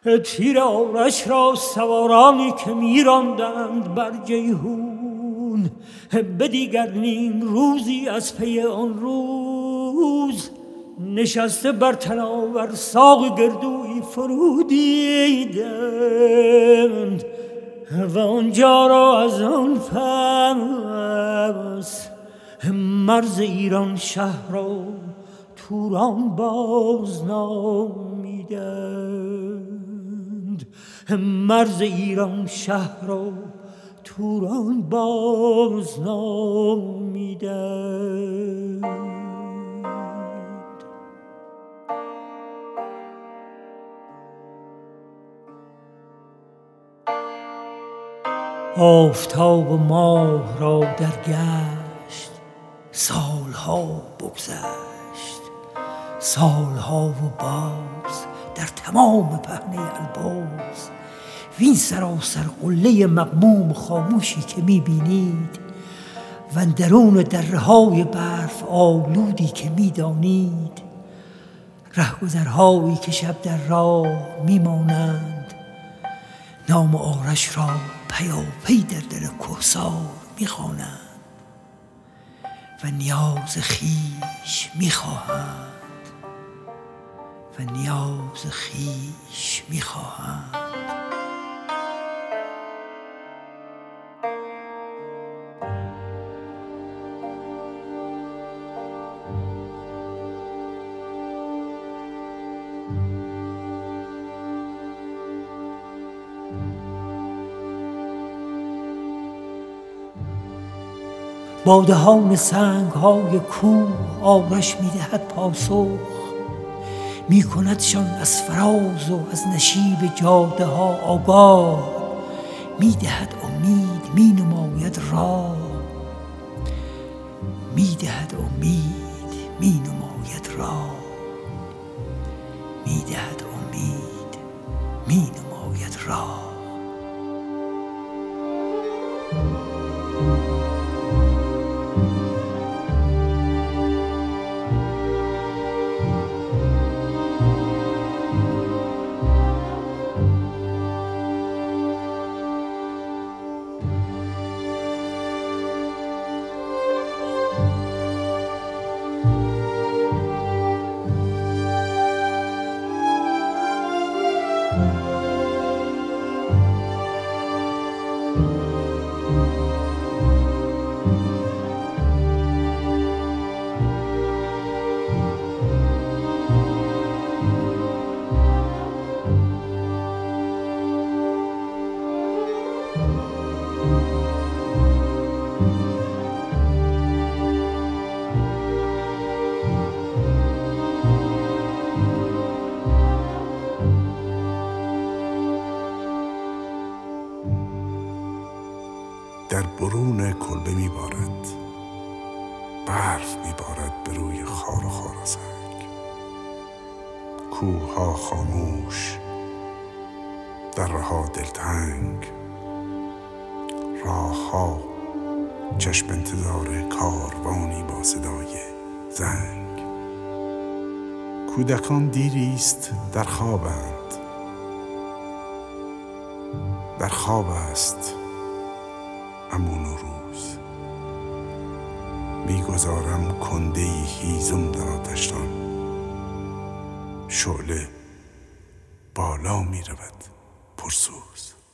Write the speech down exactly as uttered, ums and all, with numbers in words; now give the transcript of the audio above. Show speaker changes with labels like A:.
A: تیر آرش را سوارانی که می‌راندند بر جیحون، به دیگر نیم روزی از پی آن روز نشسته بر تناور ساق گردوی فرو دیدند و آنجا را از آن پس مرز ایران شهر را توران بازنامیدند. مرز ایران شهر را توران بازنامیدند. آفتاب و ماه را در گشت سالها بگذشت، سالها و باز در تمام پهنه البرز وین سراسر قله مغموم خاموشی که میبینید و اندرون دره‌های برف آلودی که میدانید، رهگذرهایی که شب در راه میمانند نام آرش را پیاپی در دل کوهسار میخوانند و نیاز خویش میخواهند و نیاز خویش میخواهند. با دهان سنگ‌های کوه آرش می‌دهد پاسخ، می‌کندشان از فراز و از نشیب جاده‌ها آگاه، می‌دهد امید، می‌نماید راه، می‌دهد امید، می‌نماید راه، می‌دهد امید، می‌نماید راه.
B: در برون کلبه میبارد، برف میبارد به روی خار و خارزک. کوه‌ها خاموش، درها دلتنگ، راه‌ها چشم انتظار کاروانی با صدای زنگ. کودکان دیریست در خوابند، در خواب است امون و روز. میگذارم کنده‌ای هیزم در آتش‌دان، شعله بالا میرود پرسوز.